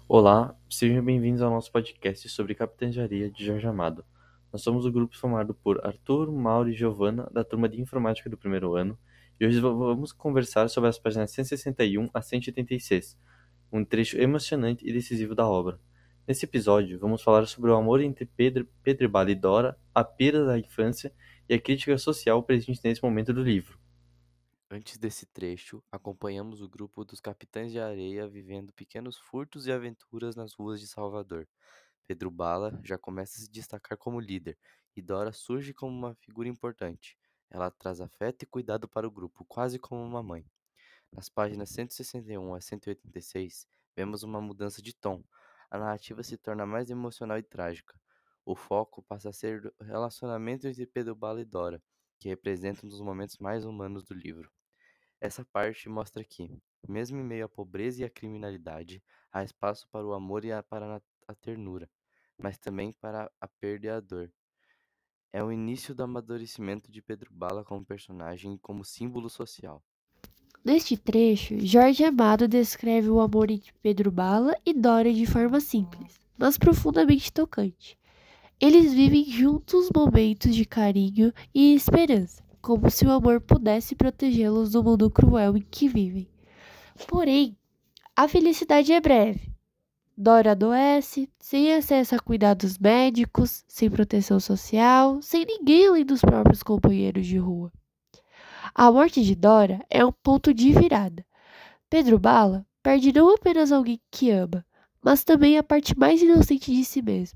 Olá, sejam bem-vindos ao nosso podcast sobre Capitães de Areia de Jorge Amado. Nós somos o grupo formado por Arthur, Mauro e Giovana, da turma de Informática do primeiro ano, e hoje vamos conversar sobre as páginas 161 a 186, um trecho emocionante e decisivo da obra. Nesse episódio, vamos falar sobre o amor entre Pedro Bala e Dora, a perda da infância e a crítica social presente nesse momento do livro. Antes desse trecho, acompanhamos o grupo dos Capitães de Areia vivendo pequenos furtos e aventuras nas ruas de Salvador. Pedro Bala já começa a se destacar como líder, e Dora surge como uma figura importante. Ela traz afeto e cuidado para o grupo, quase como uma mãe. Nas páginas 161 a 186, vemos uma mudança de tom. A narrativa se torna mais emocional e trágica. O foco passa a ser o relacionamento entre Pedro Bala e Dora, que representa um dos momentos mais humanos do livro. Essa parte mostra que, mesmo em meio à pobreza e à criminalidade, há espaço para o amor e a ternura, mas também para a perda e a dor. É o início do amadurecimento de Pedro Bala como personagem e como símbolo social. Neste trecho, Jorge Amado descreve o amor entre Pedro Bala e Dora de forma simples, mas profundamente tocante. Eles vivem juntos momentos de carinho e esperança, como se o amor pudesse protegê-los do mundo cruel em que vivem. Porém, a felicidade é breve. Dora adoece, sem acesso a cuidados médicos, sem proteção social, sem ninguém além dos próprios companheiros de rua. A morte de Dora é um ponto de virada. Pedro Bala perde não apenas alguém que ama, mas também a parte mais inocente de si mesmo.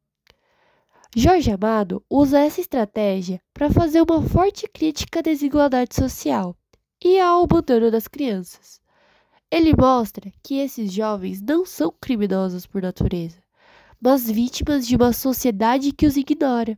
Jorge Amado usa essa estratégia para fazer uma forte crítica à desigualdade social e ao abandono das crianças. Ele mostra que esses jovens não são criminosos por natureza, mas vítimas de uma sociedade que os ignora.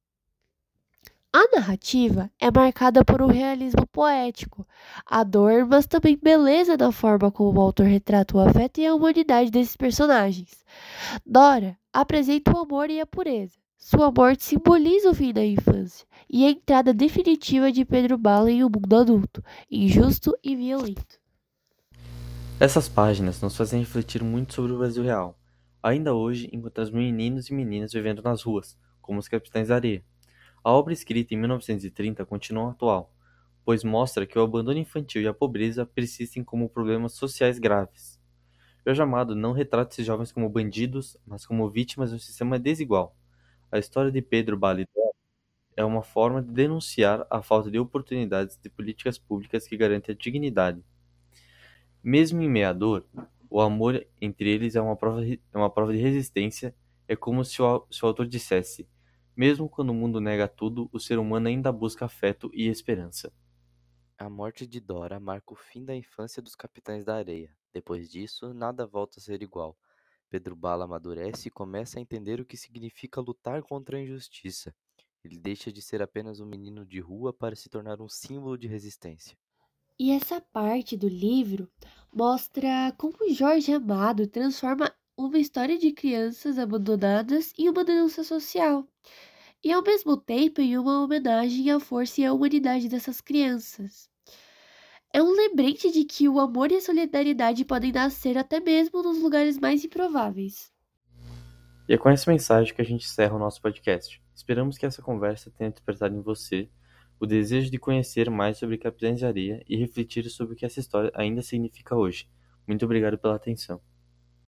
A narrativa é marcada por um realismo poético, a dor, mas também beleza na forma como o autor retrata o afeto e a humanidade desses personagens. Dora apresenta o amor e a pureza. Sua morte simboliza o fim da infância e a entrada definitiva de Pedro Bala em um mundo adulto, injusto e violento. Essas páginas nos fazem refletir muito sobre o Brasil real. Ainda hoje, encontramos meninos e meninas vivendo nas ruas, como os Capitães da Areia. A obra escrita em 1930 continua atual, pois mostra que o abandono infantil e a pobreza persistem como problemas sociais graves. Jorge Amado não retrata esses jovens como bandidos, mas como vítimas de um sistema desigual. A história de Pedro Balidó é uma forma de denunciar a falta de oportunidades de políticas públicas que garantem a dignidade. Mesmo em meio à dor, o amor entre eles é uma prova de resistência. É como se o autor dissesse: mesmo quando o mundo nega tudo, o ser humano ainda busca afeto e esperança. A morte de Dora marca o fim da infância dos Capitães da Areia. Depois disso, nada volta a ser igual. Pedro Bala amadurece e começa a entender o que significa lutar contra a injustiça. Ele deixa de ser apenas um menino de rua para se tornar um símbolo de resistência. E essa parte do livro mostra como Jorge Amado transforma uma história de crianças abandonadas em uma denúncia social, e ao mesmo tempo em uma homenagem à força e à humanidade dessas crianças. É um lembrete de que o amor e a solidariedade podem nascer até mesmo nos lugares mais improváveis. E é com essa mensagem que a gente encerra o nosso podcast. Esperamos que essa conversa tenha despertado em você o desejo de conhecer mais sobre Capitães de Areia e refletir sobre o que essa história ainda significa hoje. Muito obrigado pela atenção.